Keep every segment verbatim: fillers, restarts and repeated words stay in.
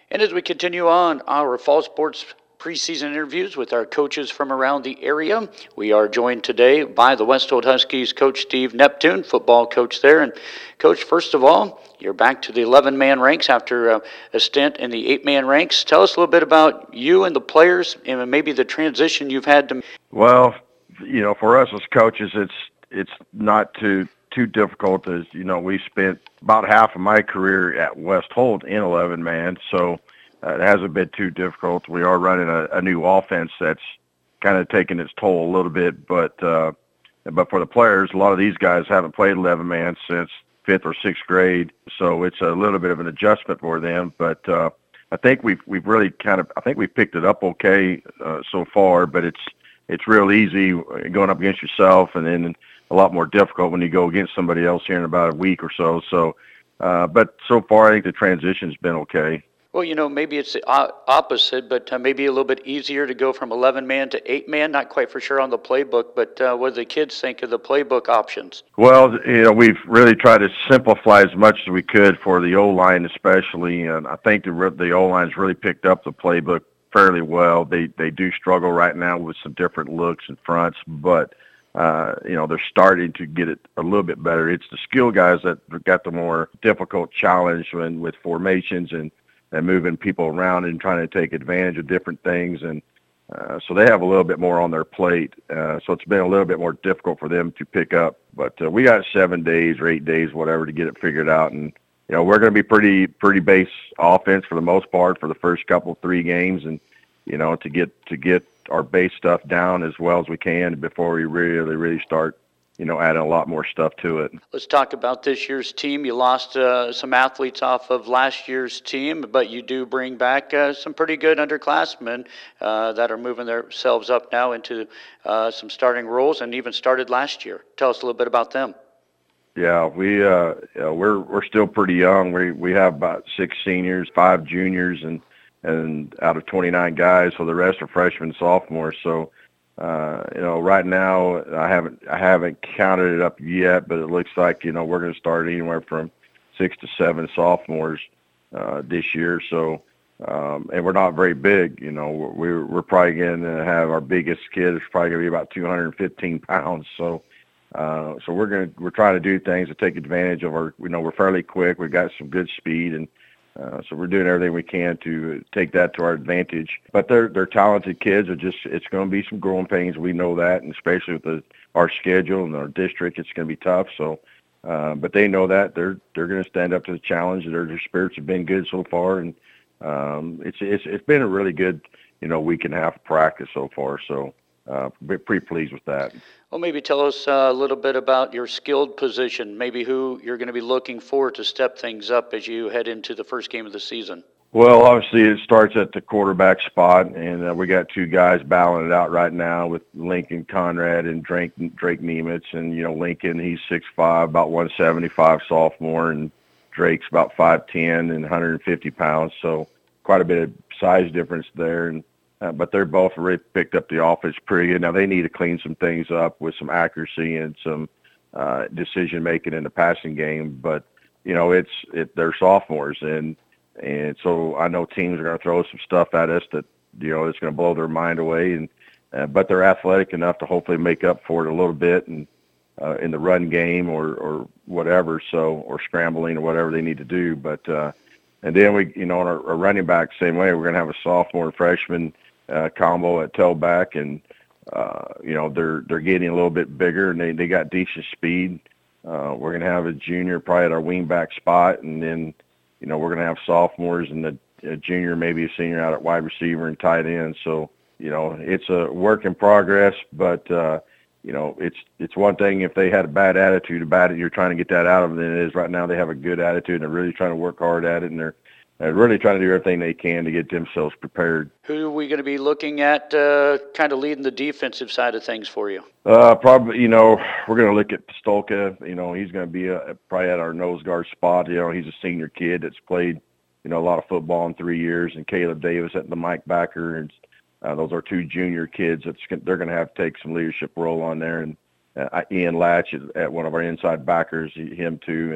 And as we continue on our fall sports preseason interviews with our coaches from around the area, we are joined today by the Westfield Huskies coach Steve Neptune, football coach there. And coach, first of all, you're back to the eleven-man ranks after uh, a stint in the eight-man ranks. Tell us a little bit about you and the players and maybe the transition you've had to. Well, you know, for us as coaches, it's it's not too too difficult. As you know, we spent about half of my career at West Holt in eleven man, so uh, it hasn't been too difficult. We are running a, a new offense that's kind of taking its toll a little bit, but uh, but for the players, a lot of these guys haven't played eleven man since fifth or sixth grade, so it's a little bit of an adjustment for them. But uh, I think we've we've really kind of I think we've picked it up okay uh, so far, but it's it's real easy going up against yourself, and then a lot more difficult when you go against somebody else here in about a week or so. So, uh, but so far, I think the transition's been okay. Well, you know, maybe it's the opposite, but uh, maybe a little bit easier to go from eleven-man to eight-man. Not quite for sure on the playbook, but uh, what do the kids think of the playbook options? Well, you know, we've really tried to simplify as much as we could for the O-line especially, and I think the, the O-line's really picked up the playbook fairly well. They they do struggle right now with some different looks and fronts, but uh, you know, they're starting to get it a little bit better. It's the skill guys that got the more difficult challenge when with formations and and moving people around and trying to take advantage of different things, and uh, so they have a little bit more on their plate. Uh, so it's been a little bit more difficult for them to pick up. But uh, we got seven days or eight days, whatever, to get it figured out, and you know, we're going to be pretty pretty base offense for the most part for the first couple three games, and you know, to get to get our base stuff down as well as we can before we really really start, you know, adding a lot more stuff to it. Let's talk about this year's team. You lost uh, some athletes off of last year's team, but you do bring back uh, some pretty good underclassmen uh, that are moving themselves up now into uh, some starting roles and even started last year. Tell us a little bit about them. Yeah, we uh, yeah, we're we're still pretty young. We we have about six seniors, five juniors, and and out of twenty-nine guys, so the rest are freshmen, sophomores. So, uh, you know, right now I haven't I haven't counted it up yet, but it looks like, you know, we're going to start anywhere from six to seven sophomores uh, this year. So, um, and we're not very big. You know, we're we're probably going to have our biggest kid is probably going to be about two hundred fifteen pounds. So. Uh, so we're going to, we're trying to do things to take advantage of our, you know, we're fairly quick. We've got some good speed, and uh, so we're doing everything we can to take that to our advantage. But they're, they're talented kids. Are just, it's going to be some growing pains. We know that, and especially with the, our schedule and our district, it's going to be tough. So, uh, but they know that they're, they're going to stand up to the challenge. Their, their spirits have been good so far. And, um, it's, it's, it's been a really good, you know, week and a half of practice so far. So, uh, pretty pleased with that. Well, maybe tell us uh, a little bit about your skilled position, maybe who you're going to be looking for to step things up as you head into the first game of the season. Well, obviously it starts at the quarterback spot, and uh, we got two guys battling it out right now with Lincoln Conrad and Drake, Drake Nemitz. And, you know, Lincoln, he's six five, about one seventy-five sophomore, and Drake's about five ten and one hundred fifty pounds, so quite a bit of size difference there. And Uh, but they're both really picked up the offense pretty good. Now they need to clean some things up with some accuracy and some uh, decision making in the passing game. But you know, it's it, they're sophomores, and and so I know teams are going to throw some stuff at us that, you know, it's going to blow their mind away. And uh, but they're athletic enough to hopefully make up for it a little bit, and uh, in the run game or or whatever. So or scrambling or whatever they need to do. But uh, and then we, you know, our, our running back same way. We're going to have a sophomore and freshman Uh, combo at tailback, and uh, you know, they're they're getting a little bit bigger, and they, they got decent speed. Uh, we're going to have a junior probably at our wingback spot, and then, you know, we're going to have sophomores and a, a junior, maybe a senior out at wide receiver and tight end. So, you know, it's a work in progress, but uh, you know, it's it's one thing if they had a bad attitude about it, you're trying to get that out of them, than it is right now they have a good attitude and they're really trying to work hard at it, and they're Uh, really trying to do everything they can to get themselves prepared. Who are we going to be looking at uh, kind of leading the defensive side of things for you? Uh, probably, you know, we're going to look at Pistolka. You know, he's going to be a, probably at our nose guard spot. You know, he's a senior kid that's played, you know, a lot of football in three years. And Caleb Davis at the Mike backer. And uh, those are two junior kids that's they're going to have to take some leadership role on there. And uh, Ian Latch is at one of our inside backers, him too. And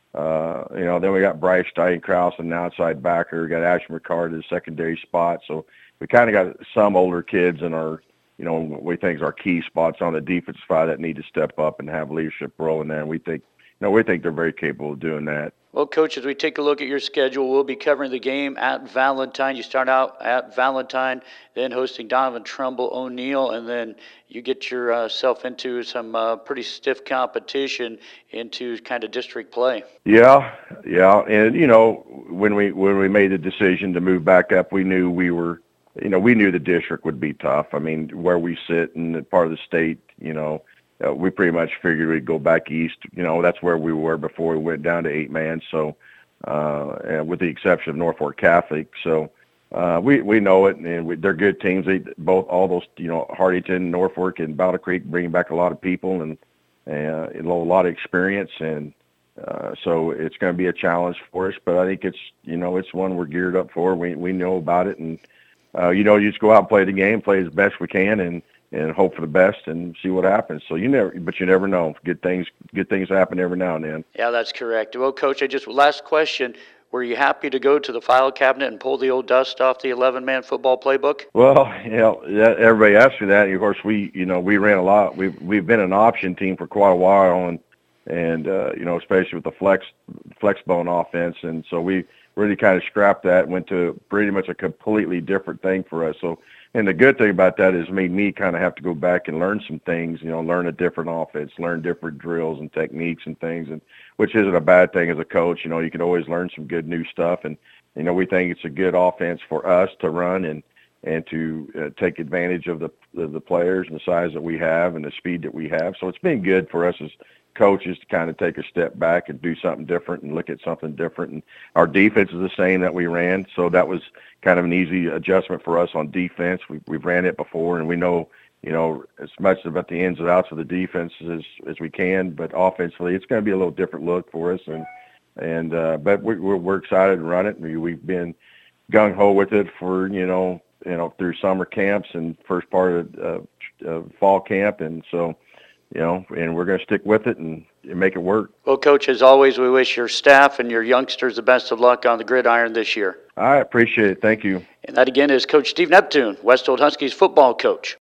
Uh, you know, then we got Bryce Steinkraus on the outside backer. We got Asher McCart at the secondary spot. So we kind of got some older kids in our, you know, what we think is our key spots on the defensive side that need to step up and have leadership role in there. And we think, you know, we think they're very capable of doing that. Well, Coach, as we take a look at your schedule, we'll be covering the game at Valentine. You start out at Valentine, then hosting Donovan Trumbull O'Neill, and then you get yourself into some uh, pretty stiff competition into kind of district play. Yeah, yeah, and you know, when we when we made the decision to move back up, we knew we were, you know, we knew the district would be tough. I mean, where we sit in the part of the state, you know. Uh, we pretty much figured we'd go back east. You know, that's where we were before we went down to eight man. So, uh, and with the exception of Norfolk Catholic. So, uh, we we know it, and we, they're good teams. They both all those, you know, Hardyton, Norfolk, and Battle Creek bring back a lot of people and and a lot of experience, and uh, so it's going to be a challenge for us. But I think it's, you know, it's one we're geared up for. We we know about it, and uh, you know, you just go out and play the game, play as best we can, and. and hope for the best and see what happens. So you never, but you never know. Good things, good things happen every now and then. Yeah, that's correct. Well, Coach, I just last question: were you happy to go to the file cabinet and pull the old dust off the eleven-man football playbook? Well, you know, that, everybody asks me that. And of course, we, you know, we ran a lot. We've we've been an option team for quite a while, and and uh, you know, especially with the flex flex bone offense, and so we really kind of scrapped that. Went to pretty much a completely different thing for us. So. And the good thing about that is made me kind of have to go back and learn some things, you know, learn a different offense, learn different drills and techniques and things, and which isn't a bad thing as a coach. You know, you can always learn some good new stuff. And, you know, we think it's a good offense for us to run and, and to uh, take advantage of the, the the players and the size that we have and the speed that we have. So it's been good for us as coaches to kind of take a step back and do something different and look at something different. And our defense is the same that we ran, so that was kind of an easy adjustment for us on defense. We, we've ran it before, and we know, you know, as much about the ins and outs of the defense as, as we can. But offensively, it's going to be a little different look for us. And and uh, but we, we're we're excited to run it. We, we've been gung ho with it for you know you know through summer camps and first part of uh, uh, fall camp, and so. You know, and we're going to stick with it and, and make it work. Well, Coach, as always, we wish your staff and your youngsters the best of luck on the gridiron this year. I appreciate it. Thank you. And that, again, is Coach Steve Neptune, West Old Huskies football coach.